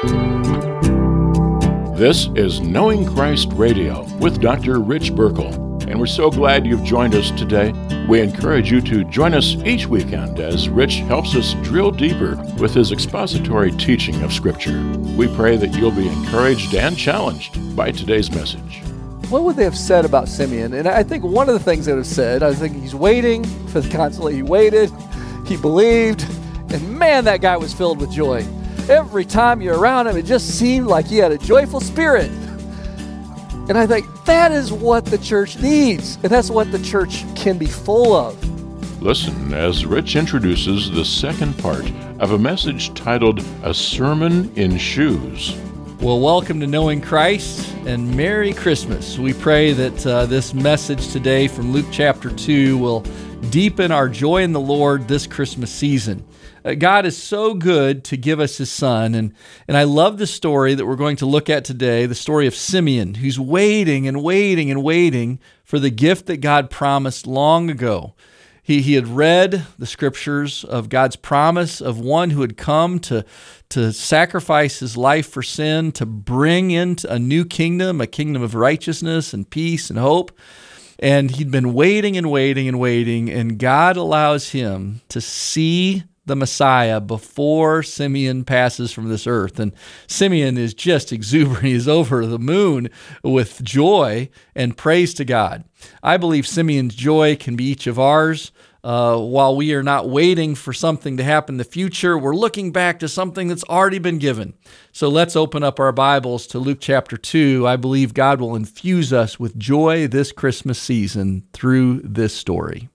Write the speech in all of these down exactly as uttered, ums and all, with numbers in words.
This is Knowing Christ Radio with Doctor Rich Burkle, and we're so glad you've joined us today. We encourage you to join us each weekend as Rich helps us drill deeper with his expository teaching of Scripture. We pray that you'll be encouraged and challenged by today's message. What would they have said about Simeon? And I think one of the things they would have said, I think he's waiting for the consolation. He waited, he believed, and man, that guy was filled with joy. Every time you're around him, it just seemed like he had a joyful spirit. And I think that is what the church needs, and that's what the church can be full of. Listen as Rich introduces the second part of a message titled A Sermon in Shoes. Well, welcome to Knowing Christ, and Merry Christmas. We pray that uh, this message today from Luke chapter two will deepen our joy in the Lord this Christmas season. Uh, God is so good to give us His Son, and, and I love the story that we're going to look at today, the story of Simeon, who's waiting and waiting and waiting for the gift that God promised long ago. He, he had read the Scriptures of God's promise of one who had come to, to sacrifice his life for sin, to bring into a new kingdom, a kingdom of righteousness and peace and hope. And he'd been waiting and waiting and waiting, and God allows him to see the Messiah before Simeon passes from this earth. And Simeon is just exuberant. He's over the moon with joy and praise to God. I believe Simeon's joy can be each of ours. Uh, while we are not waiting for something to happen in the future, we're looking back to something that's already been given. So let's open up our Bibles to Luke chapter two. I believe God will infuse us with joy this Christmas season through this story.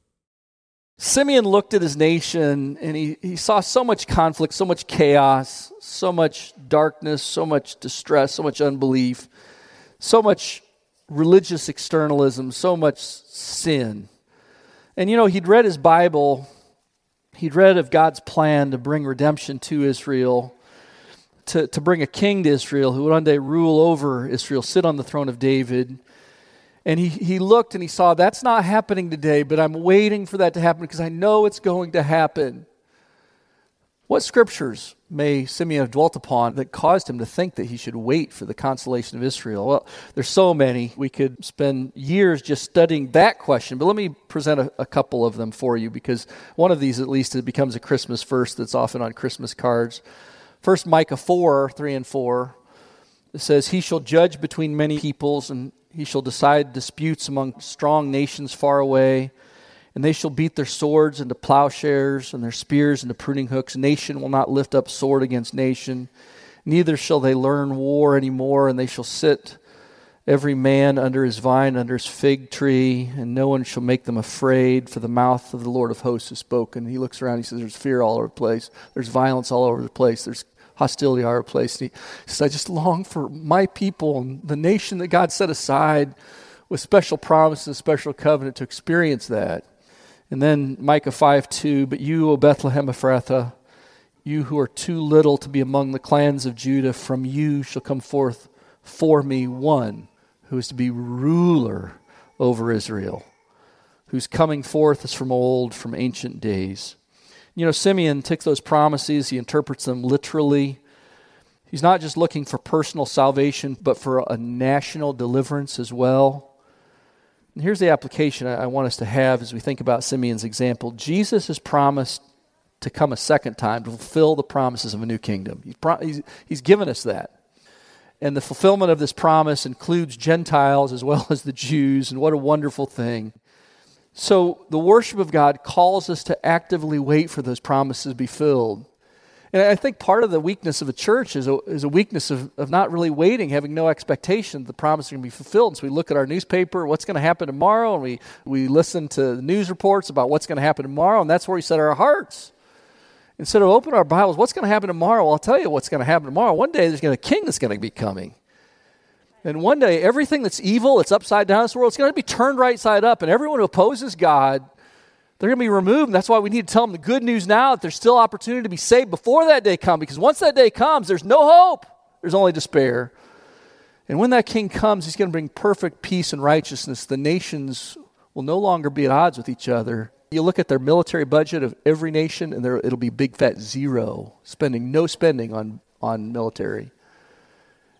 Simeon looked at his nation, and he, he saw so much conflict, so much chaos, so much darkness, so much distress, so much unbelief, so much religious externalism, so much sin. And you know, he'd read his Bible, he'd read of God's plan to bring redemption to Israel, to, to bring a king to Israel who would one day rule over Israel, sit on the throne of David. And he, he looked and he saw, that's not happening today, but I'm waiting for that to happen because I know it's going to happen. What scriptures may Simeon have dwelt upon that caused him to think that he should wait for the consolation of Israel? Well, there's so many. We could spend years just studying that question, but let me present a, a couple of them for you, because one of these, at least, it becomes a Christmas verse that's often on Christmas cards. First, Micah four, three and four. It says, "He shall judge between many peoples, and he shall decide disputes among strong nations far away. And they shall beat their swords into plowshares and their spears into pruning hooks. Nation will not lift up sword against nation. Neither shall they learn war anymore. And they shall sit every man under his vine, under his fig tree. And no one shall make them afraid, for the mouth of the Lord of hosts has spoken." He looks around, he says, there's fear all over the place. There's violence all over the place. There's hostility all over the place. And he says, I just long for my people and the nation that God set aside with special promises, special covenant to experience that. And then Micah five two, "But you, O Bethlehem Ephrathah, you who are too little to be among the clans of Judah, from you shall come forth for me one who is to be ruler over Israel, whose coming forth is from old, from ancient days." You know, Simeon takes those promises, he interprets them literally. He's not just looking for personal salvation, but for a national deliverance as well. And here's the application I want us to have as we think about Simeon's example. Jesus has promised to come a second time to fulfill the promises of a new kingdom. He's, pro- he's, he's given us that. And the fulfillment of this promise includes Gentiles as well as the Jews, and what a wonderful thing. So the worship of God calls us to actively wait for those promises to be filled. And I think part of the weakness of a church is a, is a weakness of, of not really waiting, having no expectation that the promise is going to be fulfilled. And so we look at our newspaper, what's going to happen tomorrow, and we, we listen to the news reports about what's going to happen tomorrow, and that's where we set our hearts. Instead of opening our Bibles, what's going to happen tomorrow? Well, I'll tell you what's going to happen tomorrow. One day there's going to be a king that's going to be coming. And one day everything that's evil, it's upside down in this world, it's going to be turned right side up, and everyone who opposes God, they're going to be removed. And that's why we need to tell them the good news now, that there's still opportunity to be saved before that day comes. Because once that day comes, there's no hope. There's only despair. And when that king comes, he's going to bring perfect peace and righteousness. The nations will no longer be at odds with each other. You look at their military budget of every nation, and there it'll be big fat zero, spending no spending on, on military.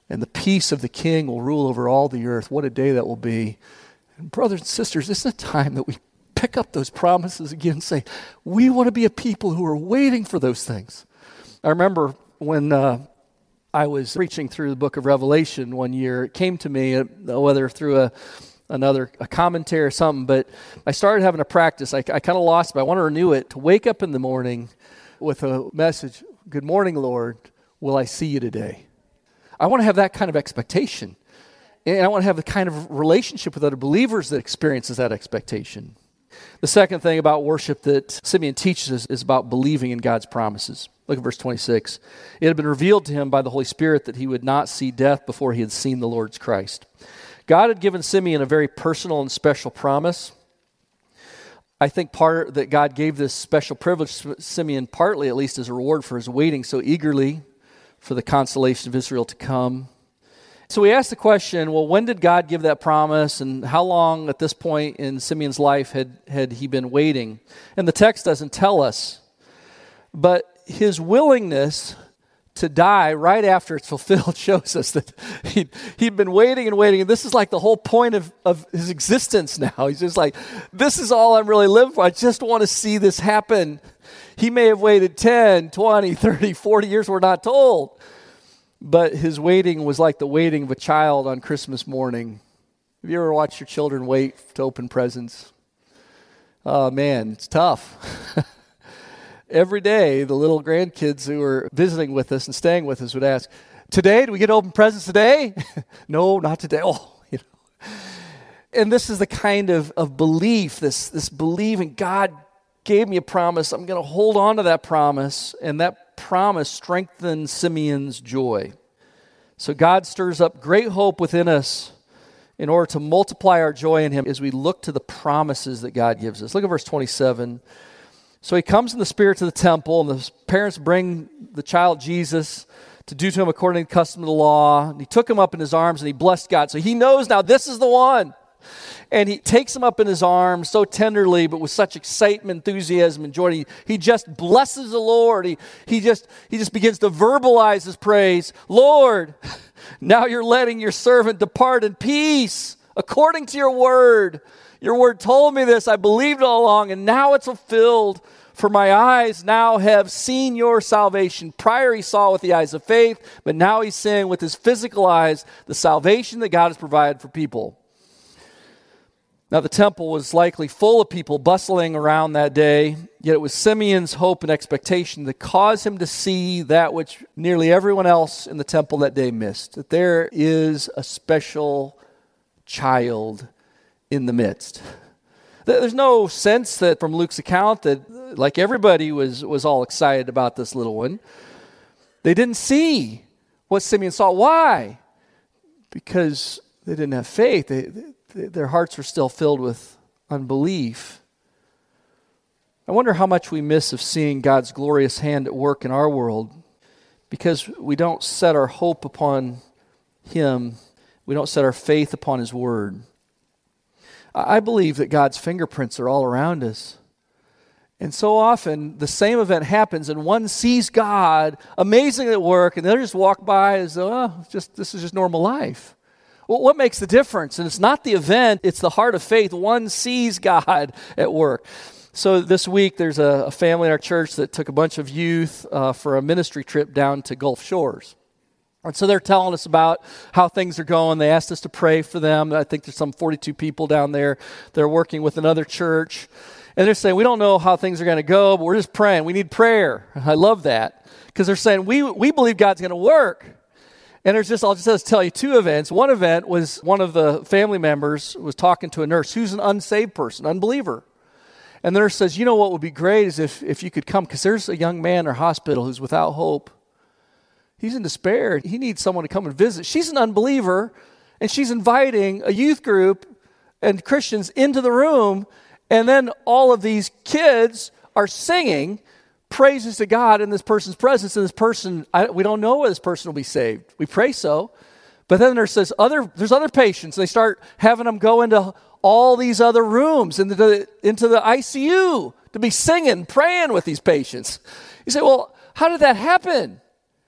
and the peace of the King will rule over all the earth. What a day that will be. And brothers and sisters, this is a time that we pick up those promises again and say, we want to be a people who are waiting for those things. I remember when uh, I was preaching through the book of Revelation one year, it came to me, uh, whether through a another a commentary or something, but I started having a practice. I, I kind of lost it, but I want to renew it, to wake up in the morning with a message, good morning, Lord, will I see you today? I want to have that kind of expectation. And I want to have the kind of relationship with other believers that experiences that expectation. The second thing about worship that Simeon teaches us is about believing in God's promises. Look at verse twenty-six. It had been revealed to him by the Holy Spirit that he would not see death before he had seen the Lord's Christ. God had given Simeon a very personal and special promise. I think part that God gave this special privilege to Simeon partly, at least, as a reward for his waiting so eagerly for the consolation of Israel to come. So we asked the question, well, when did God give that promise, and how long at this point in Simeon's life had, had he been waiting? And the text doesn't tell us, but his willingness to die right after it's fulfilled shows us that he'd, he'd been waiting and waiting, and this is like the whole point of, of his existence now. He's just like, this is all I'm really living for. I just want to see this happen. He may have waited ten, twenty, thirty, forty years, we're not told. But his waiting was like the waiting of a child on Christmas morning. Have you ever watched your children wait to open presents? Oh, man, it's tough. Every day, the little grandkids who were visiting with us and staying with us would ask, today, do we get to open presents today? No, not today. Oh, you know. And this is the kind of, of belief, this, this believing God gave me a promise. I'm going to hold on to that promise, and that promise strengthens Simeon's joy. So God stirs up great hope within us in order to multiply our joy in him as we look to the promises that God gives us. Look at verse twenty-seven. So he comes in the spirit to the temple, and the parents bring the child Jesus to do to him according to the custom of the law. And he took him up in his arms, and he blessed God. So he knows now this is the one. And he takes him up in his arms so tenderly, but with such excitement, enthusiasm, and joy. He, he just blesses the Lord. He, he, just, he just begins to verbalize his praise. Lord, now you're letting your servant depart in peace according to your word. Your word told me this. I believed all along, and now it's fulfilled. For my eyes now have seen your salvation. Prior he saw with the eyes of faith, but now he's seeing with his physical eyes the salvation that God has provided for people. Now the temple was likely full of people bustling around that day, yet it was Simeon's hope and expectation that caused him to see that which nearly everyone else in the temple that day missed, that there is a special child in the midst. There's no sense that from Luke's account that like everybody was, was all excited about this little one. They didn't see what Simeon saw. Why? Because they didn't have faith. They, they, their hearts were still filled with unbelief. I wonder how much we miss of seeing God's glorious hand at work in our world because we don't set our hope upon him. We don't set our faith upon his word. I believe that God's fingerprints are all around us. And so often, the same event happens, and one sees God amazingly at work, and they just walk by as though, oh, just, this is just normal life. Well, what makes the difference? And it's not the event, it's the heart of faith. One sees God at work. So this week, there's a, a family in our church that took a bunch of youth uh, for a ministry trip down to Gulf Shores. And so they're telling us about how things are going. They asked us to pray for them. I think there's some forty-two people down there. They're working with another church. And they're saying, we don't know how things are going to go, but we're just praying. We need prayer. I love that. Because they're saying, we we believe God's going to work. And there's just, I'll just tell you two events. One event was one of the family members was talking to a nurse who's an unsaved person, unbeliever. And the nurse says, you know what would be great is if, if you could come, because there's a young man in our hospital who's without hope. He's in despair. He needs someone to come and visit. She's an unbeliever, and she's inviting a youth group and Christians into the room, and then all of these kids are singing praises to God in this person's presence, and this person, I, we don't know whether this person will be saved. We pray so. But then there says other, there's other patients, and they start having them go into all these other rooms, into the, into the I C U, to be singing, praying with these patients. You say, well, how did that happen?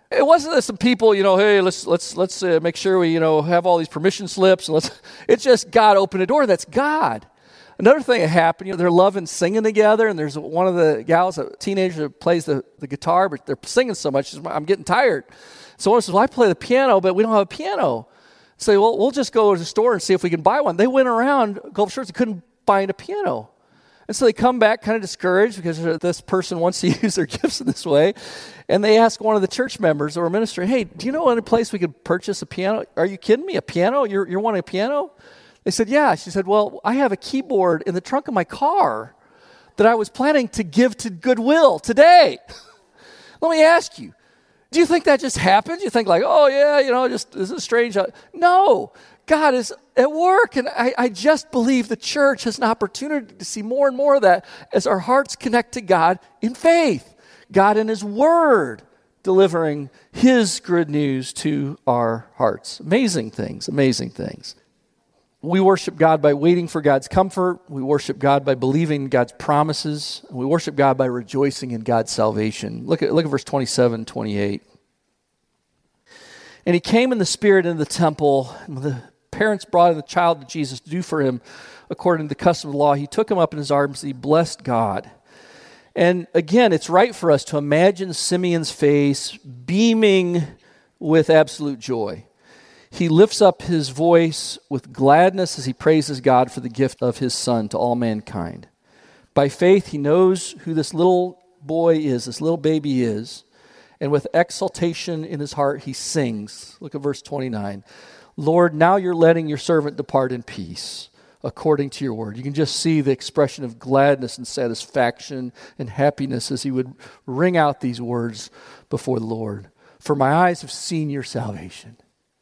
It wasn't that some people, you know, hey, let's let's let's uh, make sure we, you know, have all these permission slips, and let's. It's just God opened a door. That's God. Another thing that happened, you know, they're loving singing together, and there's one of the gals, a teenager, that plays the, the guitar, but they're singing so much, she's, I'm getting tired. So one says, well, I play the piano, but we don't have a piano. Say, well, we'll just go to the store and see if we can buy one. They went around Gulf Shores and couldn't find a piano. And so they come back kind of discouraged because this person wants to use their gifts in this way. And they ask one of the church members or a minister, hey, do you know any place we could purchase a piano? Are you kidding me? A piano? You're, you're wanting a piano? They said, yeah. She said, well, I have a keyboard in the trunk of my car that I was planning to give to Goodwill today. Let me ask you, do you think that just happened? You think like, oh, yeah, you know, just this is strange. No. God is at work, and I, I just believe the church has an opportunity to see more and more of that as our hearts connect to God in faith, God in His Word, delivering His good news to our hearts. Amazing things, amazing things. We worship God by waiting for God's comfort. We worship God by believing God's promises. We worship God by rejoicing in God's salvation. Look at, look at verse twenty-seven, twenty-eight. And he came in the Spirit into the temple, and the parents brought in the child to Jesus to do for him according to the custom of the law. He took him up in his arms and he blessed God. And again, it's right for us to imagine Simeon's face beaming with absolute joy. He lifts up his voice with gladness as he praises God for the gift of his son to all mankind. By faith, he knows who this little boy is, this little baby is. And with exultation in his heart, he sings. Look at verse twenty-nine. Lord, now you're letting your servant depart in peace, according to your word. You can just see the expression of gladness and satisfaction and happiness as he would ring out these words before the Lord. For my eyes have seen your salvation.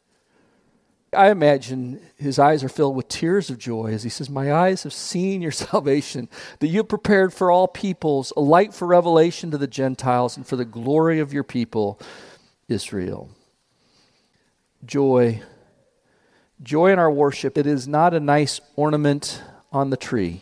I imagine his eyes are filled with tears of joy as he says, my eyes have seen your salvation, that you have prepared for all peoples, a light for revelation to the Gentiles and for the glory of your people, Israel. Joy. Joy in our worship, it is not a nice ornament on the tree.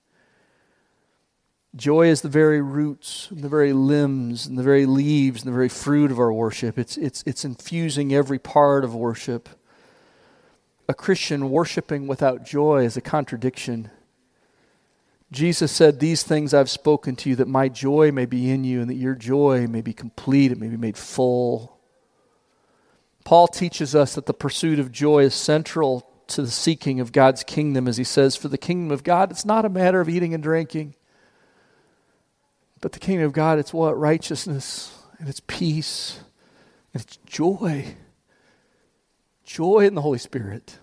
Joy is the very roots, the very limbs, and the very leaves, and the very fruit of our worship. It's, it's, it's infusing every part of worship. A Christian worshiping without joy is a contradiction. Jesus said, these things I've spoken to you, that my joy may be in you, and that your joy may be complete, it may be made full. Paul teaches us that the pursuit of joy is central to the seeking of God's kingdom, as he says, for the kingdom of God, it's not a matter of eating and drinking. But the kingdom of God, it's what? Righteousness, and it's peace, and it's joy. Joy in the Holy Spirit.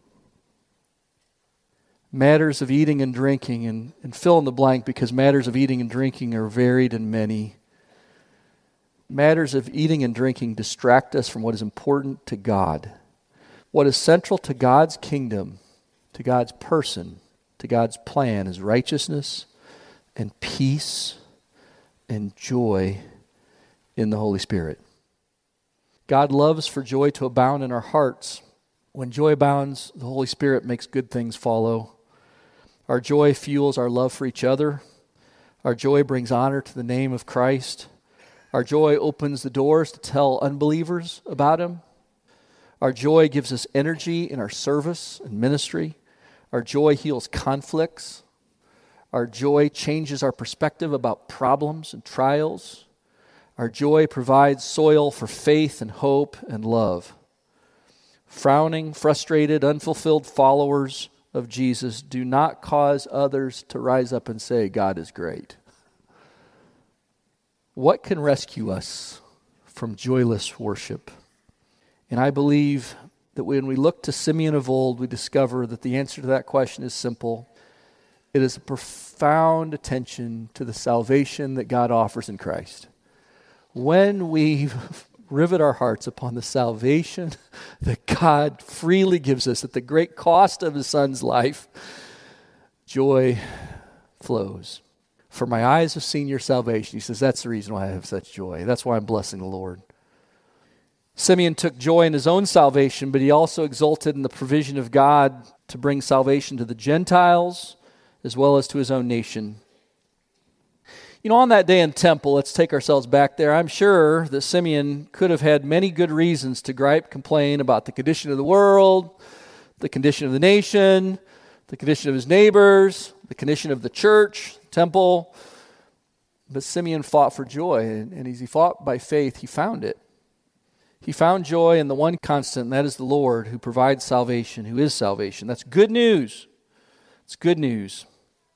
Matters of eating and drinking, and, and fill in the blank, because matters of eating and drinking are varied and many. Matters of eating and drinking distract us from what is important to God. What is central to God's kingdom, to God's person, to God's plan is righteousness and peace and joy in the Holy Spirit. God loves for joy to abound in our hearts. When joy abounds, the Holy Spirit makes good things follow. Our joy fuels our love for each other. Our joy brings honor to the name of Christ. Our joy opens the doors to tell unbelievers about Him. Our joy gives us energy in our service and ministry. Our joy heals conflicts. Our joy changes our perspective about problems and trials. Our joy provides soil for faith and hope and love. Frowning, frustrated, unfulfilled followers of Jesus do not cause others to rise up and say, God is great. What can rescue us from joyless worship? And I believe that when we look to Simeon of old, we discover that the answer to that question is simple. It is a profound attention to the salvation that God offers in Christ. When we rivet our hearts upon the salvation that God freely gives us at the great cost of His Son's life, joy flows. For my eyes have seen your salvation. He says, that's the reason why I have such joy. That's why I'm blessing the Lord. Simeon took joy in his own salvation, but he also exulted in the provision of God to bring salvation to the Gentiles as well as to his own nation. You know, on that day in temple, let's take ourselves back there. I'm sure that Simeon could have had many good reasons to gripe, complain about the condition of the world, the condition of the nation, the condition of his neighbors, the condition of the church, temple. But Simeon fought for joy, and, and as he fought by faith, he found it. He found joy in the one constant, and that is the Lord who provides salvation, who is salvation. That's good news. It's good news.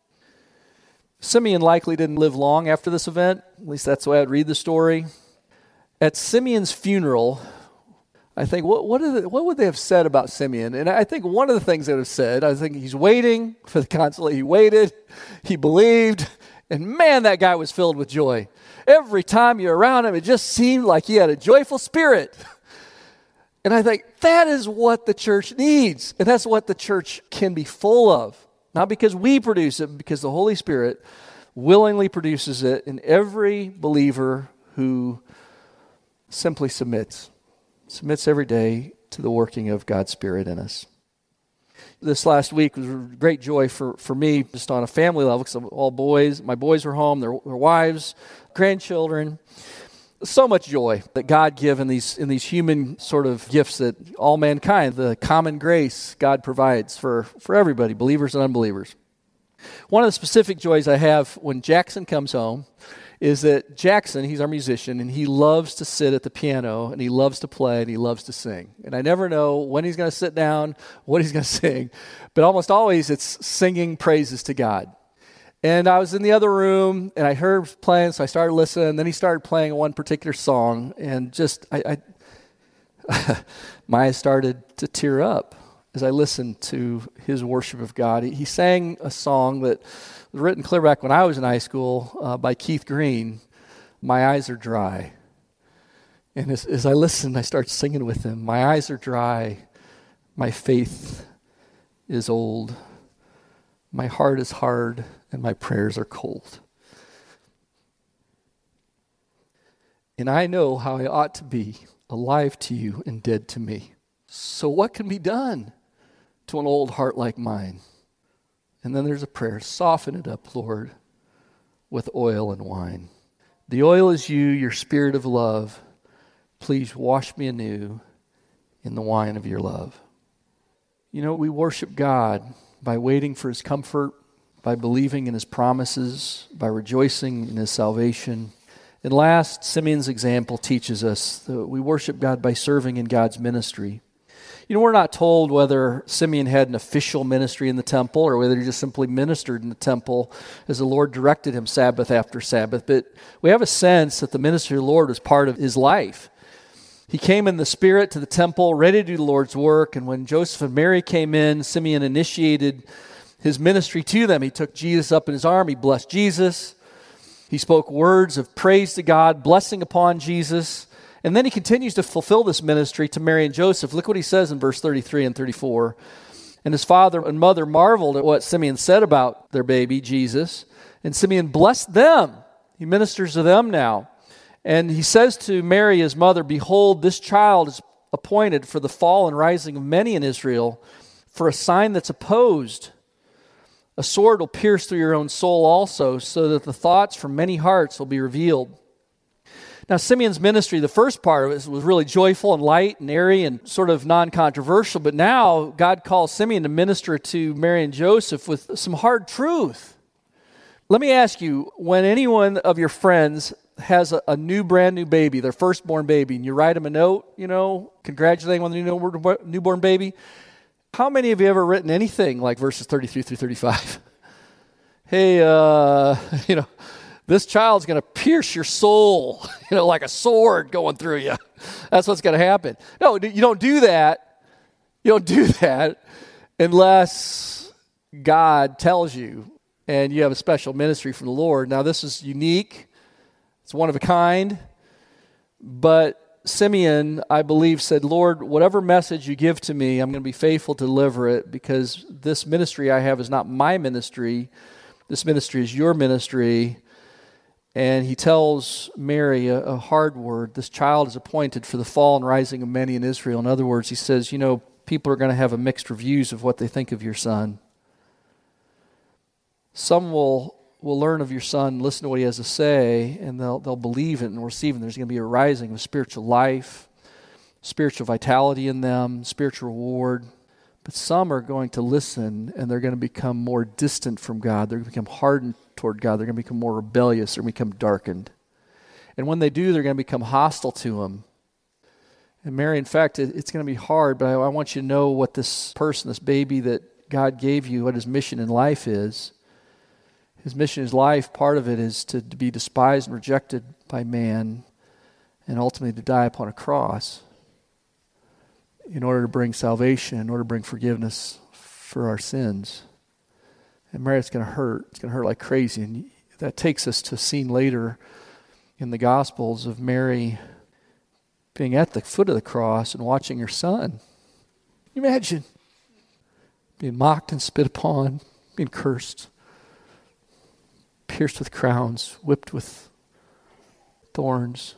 Simeon likely didn't live long after this event. At least that's the way I'd read the story. At Simeon's funeral, I think, what what, are the, what would they have said about Simeon? And I think one of the things they would have said, I think he's waiting for the consolation. He waited, he believed, and man, that guy was filled with joy. Every time you're around him, it just seemed like he had a joyful spirit. And I think that is what the church needs. And that's what the church can be full of. Not because we produce it, but because the Holy Spirit willingly produces it in every believer who simply submits. Submits every day to the working of God's Spirit in us. This last week was great joy for, for me, just on a family level, because all boys, my boys were home, their, their wives, grandchildren. So much joy that God gives in these in these human sort of gifts that all mankind, the common grace God provides for, for everybody, believers and unbelievers. One of the specific joys I have when Jackson comes home is that Jackson, he's our musician, and he loves to sit at the piano, and he loves to play, and he loves to sing. And I never know when he's going to sit down, what he's going to sing, but almost always it's singing praises to God. And I was in the other room, and I heard him playing, so I started listening, and then he started playing one particular song, and just, I, I my eyes started to tear up as I listened to his worship of God. He, he sang a song that was written clear back when I was in high school uh, by Keith Green, "My Eyes Are Dry." And as, as I listened, I started singing with him. My eyes are dry, my faith is old, my heart is hard, and my prayers are cold. And I know how I ought to be, alive to you and dead to me. So what can be done to an old heart like mine? And then there's a prayer, soften it up, Lord, with oil and wine. The oil is you, your spirit of love. Please wash me anew in the wine of your love. You know, we worship God by waiting for his comfort, by believing in his promises, by rejoicing in his salvation. And last, Simeon's example teaches us that we worship God by serving in God's ministry. You know, we're not told whether Simeon had an official ministry in the temple or whether he just simply ministered in the temple as the Lord directed him Sabbath after Sabbath, but we have a sense that the ministry of the Lord was part of his life. He came in the Spirit to the temple, ready to do the Lord's work, and when Joseph and Mary came in, Simeon initiated his ministry to them. He took Jesus up in his arm, he blessed Jesus, he spoke words of praise to God, blessing upon Jesus. And then he continues to fulfill this ministry to Mary and Joseph. Look what he says in verse thirty-three and thirty-four. And his father and mother marveled at what Simeon said about their baby, Jesus. And Simeon blessed them. He ministers to them now. And he says to Mary, his mother, "Behold, this child is appointed for the fall and rising of many in Israel, for a sign that's opposed. A sword will pierce through your own soul also, so that the thoughts from many hearts will be revealed." Now, Simeon's ministry, the first part of it was really joyful and light and airy and sort of non-controversial. But now, God calls Simeon to minister to Mary and Joseph with some hard truth. Let me ask you, when anyone of your friends has a, a new, brand new baby, their firstborn baby, and you write them a note, you know, congratulating on the new newborn baby, how many of you ever written anything like verses thirty-three through thirty-five? Hey, uh, you know, this child's going to pierce your soul, you know, like a sword going through you. That's what's going to happen. No, you don't do that. You don't do that unless God tells you and you have a special ministry from the Lord. Now, this is unique. It's one of a kind. But Simeon, I believe, said, "Lord, whatever message you give to me, I'm going to be faithful to deliver it, because this ministry I have is not my ministry. This ministry is your ministry." And he tells Mary a, a hard word. This child is appointed for the fall and rising of many in Israel. In other words, he says, you know, people are going to have a mixed reviews of what they think of your son. Some will will learn of your son, listen to what he has to say, and they'll they'll believe it and receive it. There's going to be a rising of spiritual life, spiritual vitality in them, spiritual reward. But some are going to listen, and they're going to become more distant from God. They're going to become hardened toward God. They're going to become more rebellious. They're going to become darkened. And when they do, they're going to become hostile to him. And Mary, in fact, it, it's going to be hard, but I, I want you to know what this person, this baby that God gave you, what his mission in life is. His mission in his life, part of it is to, to be despised and rejected by man and ultimately to die upon a cross in order to bring salvation, in order to bring forgiveness for our sins. And Mary, it's going to hurt. It's going to hurt like crazy. And that takes us to a scene later in the Gospels of Mary being at the foot of the cross and watching her son. Can you imagine? Being mocked and spit upon, being cursed, pierced with crowns, whipped with thorns,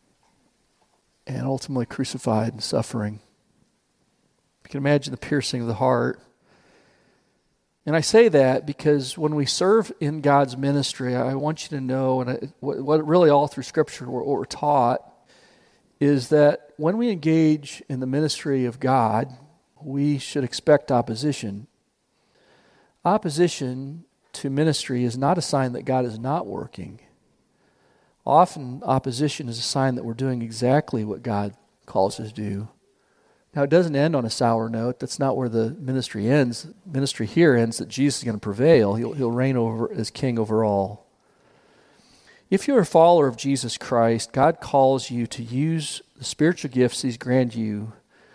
and ultimately crucified and suffering. You can imagine the piercing of the heart. And I say that because when we serve in God's ministry, I want you to know, and I, what, what really all through Scripture, what we're taught, is that when we engage in the ministry of God, we should expect opposition. Opposition to ministry is not a sign that God is not working. Often, opposition is a sign that we're doing exactly what God calls us to do. Now, it doesn't end on a sour note. That's not where the ministry ends. Ministry here ends that Jesus is going to prevail. He'll, he'll reign over as king over all. If you're a follower of Jesus Christ, God calls you to use the spiritual gifts He's granted you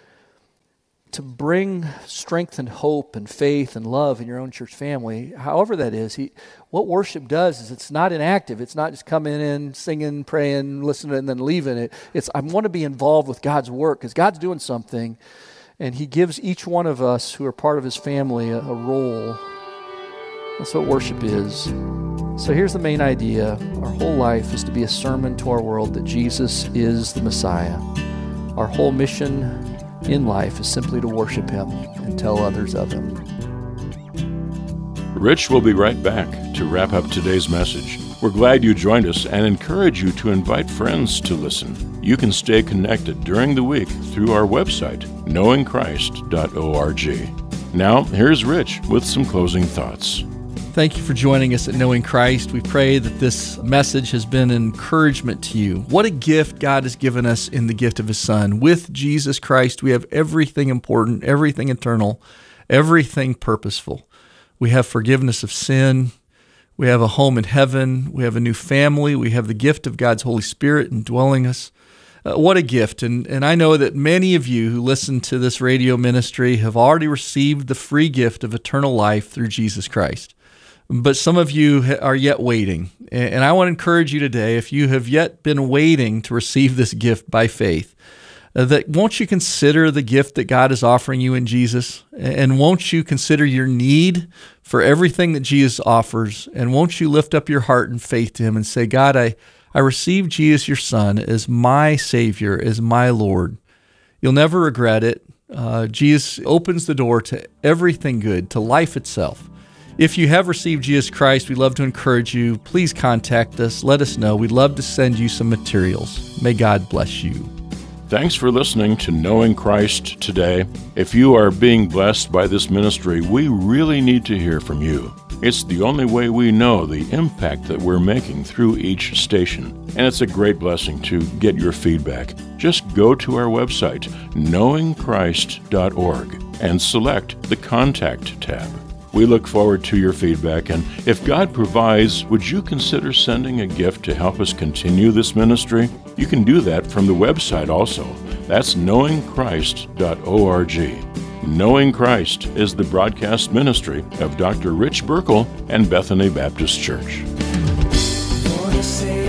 to bring strength and hope and faith and love in your own church family, however that is. He, what worship does is it's not inactive. It's not just coming in, singing, praying, listening, and then leaving it. It's I want to be involved with God's work because God's doing something, and He gives each one of us who are part of His family a, a role. That's what worship is. So here's the main idea. Our whole life is to be a sermon to our world that Jesus is the Messiah. Our whole mission in life is simply to worship Him and tell others of Him. Rich will be right back to wrap up today's message. We're glad you joined us and encourage you to invite friends to listen. You can stay connected during the week through our website, knowing christ dot org. Now, here's Rich with some closing thoughts. Thank you for joining us at Knowing Christ. We pray that this message has been an encouragement to you. What a gift God has given us in the gift of His Son. With Jesus Christ, we have everything important, everything eternal, everything purposeful. We have forgiveness of sin. We have a home in heaven. We have a new family. We have the gift of God's Holy Spirit indwelling us. Uh, what a gift. And, and I know that many of you who listen to this radio ministry have already received the free gift of eternal life through Jesus Christ. But some of you are yet waiting. And I want to encourage you today, if you have yet been waiting to receive this gift by faith, uh, that won't you consider the gift that God is offering you in Jesus? And won't you consider your need for everything that Jesus offers? And won't you lift up your heart in faith to Him and say, God, I, I receive Jesus, your Son, as my Savior, as my Lord. You'll never regret it. Uh, Jesus opens the door to everything good, to life itself. If you have received Jesus Christ, we'd love to encourage you. Please contact us. Let us know. We'd love to send you some materials. May God bless you. Thanks for listening to Knowing Christ today. If you are being blessed by this ministry, we really need to hear from you. It's the only way we know the impact that we're making through each station. And it's a great blessing to get your feedback. Just go to our website, knowing christ dot org, and select the Contact tab. We look forward to your feedback, and if God provides, would you consider sending a gift to help us continue this ministry? You can do that from the website also. That's knowing christ dot org. Knowing Christ is the broadcast ministry of Doctor Rich Burkle and Bethany Baptist Church.